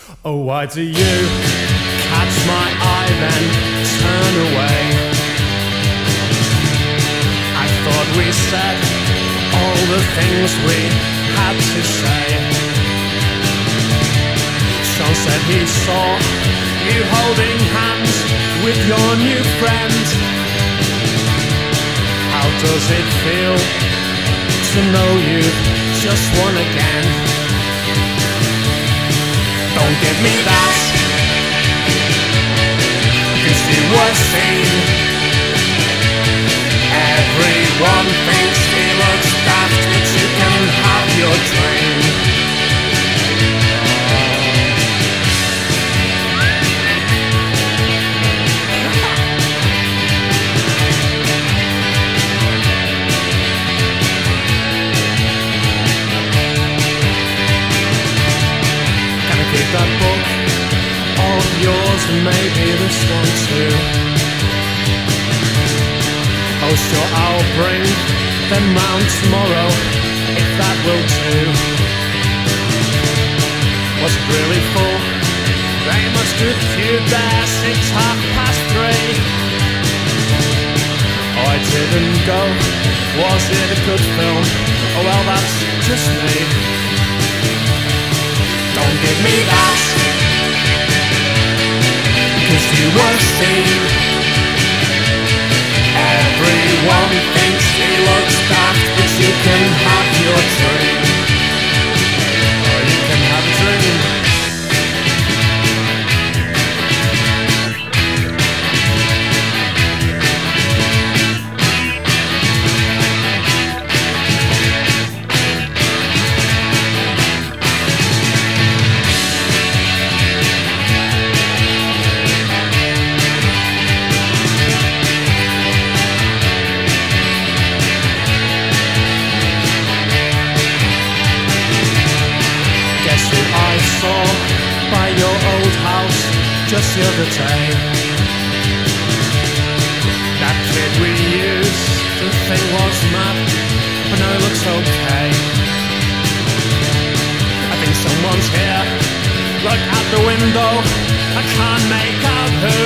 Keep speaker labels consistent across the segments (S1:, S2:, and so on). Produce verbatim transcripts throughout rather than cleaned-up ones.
S1: Oh, why do you catch my eye then turn away? I thought we said all the things we had to say. Sean said he saw you holding hands with your new friend. How does it feel to know you've just won again? Don't give me that, 'cause you were seen. Everyone thinks he looks daft, but you can have your dream. That book of yours and maybe this one too. Oh sure, I'll bring them round tomorrow if that will do. Was it really full? They must have queued there since half past three. Oh, I didn't go. Was it a good film? Oh well, that's just me. Don't give me that, 'cause you were seen. Everyone thinks he looks daft, but you can have your dream. Or you can have a dream. By your old house just the other day. That kid we used to think was mad, but now he looks okay. I think someone's here. Look out the window, I can't make out who.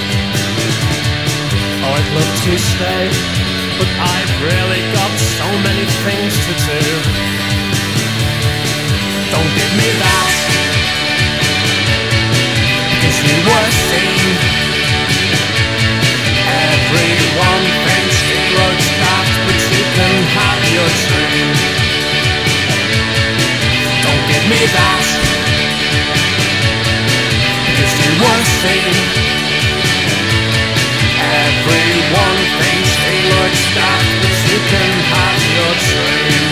S1: Oh, I'd love to stay, but I've really got so many things to do. Don't give me that, you were seen. Everyone thinks he looks daft, but you can have your dream. Don't give me that, because you were seen. Everyone thinks he looks daft, but you can have your dream.